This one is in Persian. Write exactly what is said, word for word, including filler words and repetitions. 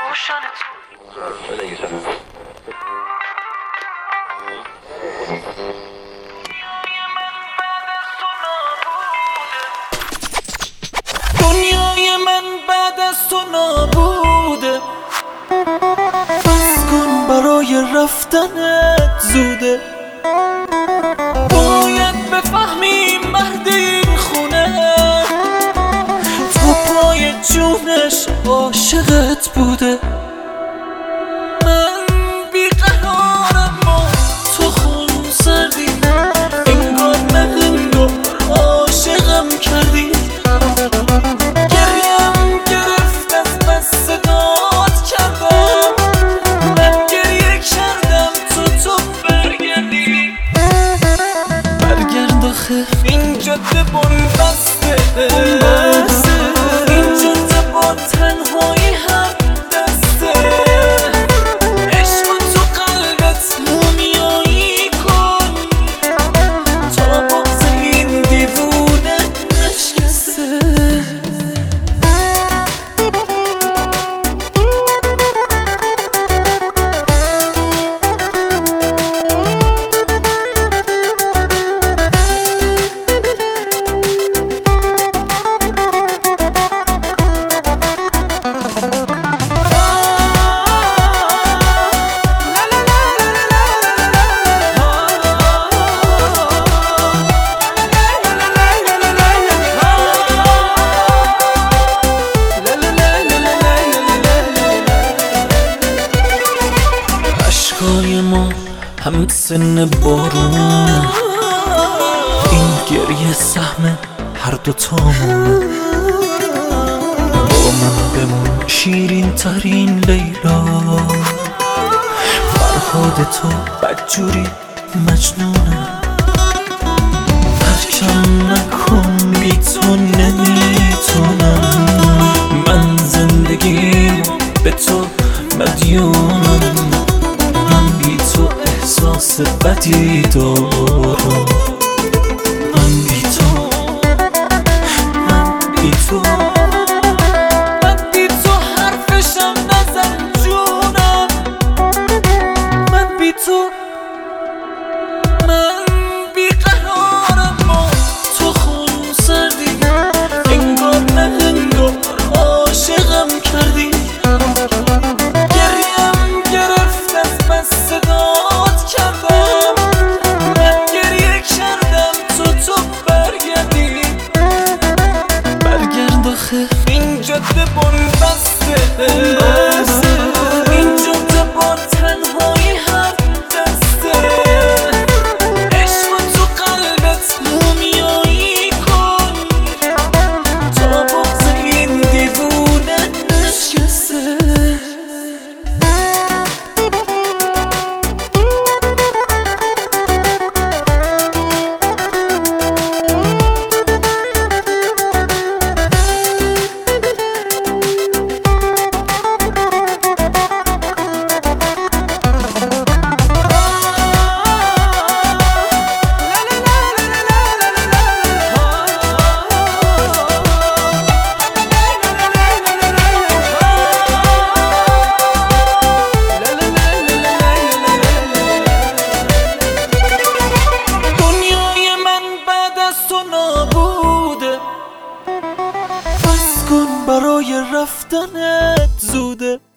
دنیای من بعد از تو نابوده، بس کن برای رفتنت زوده. باید بفهمی مرد این خونه تو پای جونش عاشقت بوده. من بیقرارم و تو خون سردی، انگار نه انگار عاشقم کردی. گریم گرفت از بس صدات کردم، من گریه کردم تو تو برگردی. برگرد آخه این جاده بنبسته، این جاده با تنهایی هم دسته. عشق تو قلبت مومیایی کن تا بغض این دیوونه نشکسته. اشکای ما هم سن بارونه، این گریه سهم هر دوتامونه. با من بمون شیرین ترین لیلا، فرهاد تو بدجوری مجنونه. ترکم نکن بی تو نمیتونم، من زندگیم به تو مدیونم. من بی تو احساس بدی دارم، من بی تو من بی تو من بی تو حرفشم نزن جونم. من بی تو من بیقرارم و تو خون سردی، انگار نه انگار عاشقم کردی. صدات کردم، من گریه کردم تو تو برگردی. برگرد آخه این جاده بنبسته، این جاده با تنهایی هم دسته. عشق تو قلبت مومیایی کن تا بغض این دیوونه نشکسته. برای رفتنت زوده.